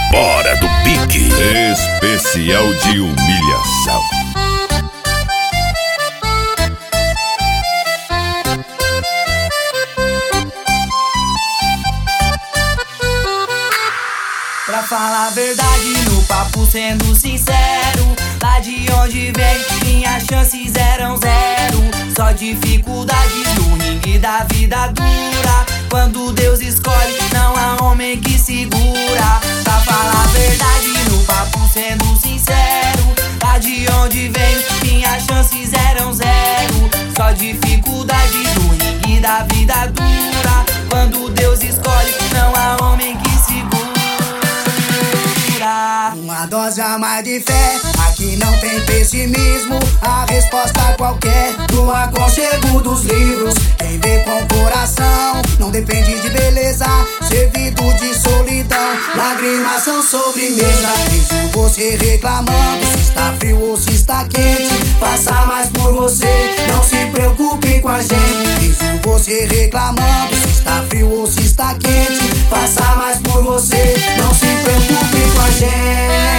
Bora do Pique. Especial de humilhação. Pra falar a verdade, no papo sendo sincero, lá de onde vem, minhas chances eram zero. Só dificuldades no ringue da vida dura. Quando Deus escolhe, não há homem que segura. Pra falar a verdade, no papo sendo sincero, lá de onde vem, minhas chances eram zero. Só dificuldades no ringue da vida dura. Quando Deus escolhe, não há homem que segura. Uma dose a mais de fé, aqui não tem pessimismo. A resposta qualquer, no aconchego dos livros. Quem vê com o coração, não depende de beleza, servido de solidão. Lágrimas são sobremesa, vejo você reclamando se está frio ou se está quente. Faça mais por você, não se preocupe com a gente. Vejo você reclamando se está frio ou se está quente. Faça mais por você, não se preocupe com a gente.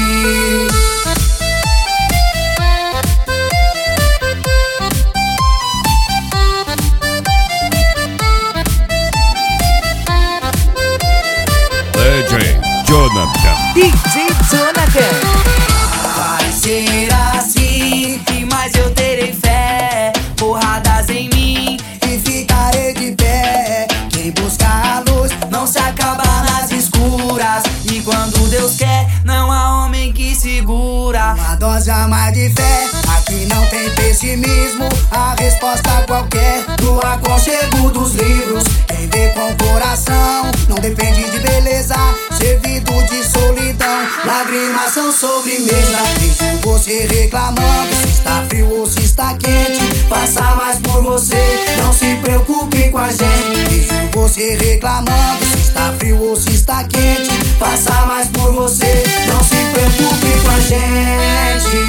DJ Jonathan. Vai ser assim, mas eu terei fé. Porradas em mim e ficarei de pé. Quem busca a luz não se acaba nas escuras. E quando Deus quer, não há homem que segura. Uma dose a mais de fé, aqui não tem pessimismo. A resposta qualquer, no aconchego dos livros. Quem vê com o coração, não depende de beleza, servido de solidão. Lágrimas são sobremesa, vejo você reclamando se está frio ou se está quente. Faça mais por você, não se preocupe com a gente. Vejo você reclamando se está frio ou se está quente. Faça mais por você, não se preocupe com a gente.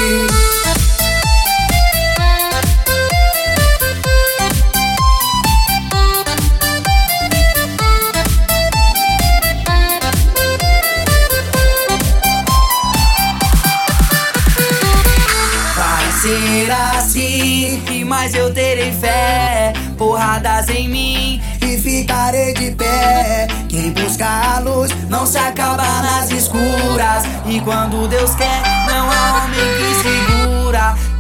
Ser assim, mas eu terei fé. Porradas em mim e ficarei de pé. Quem busca a luz não se acaba nas escuras. E quando Deus quer, não há homem que segura.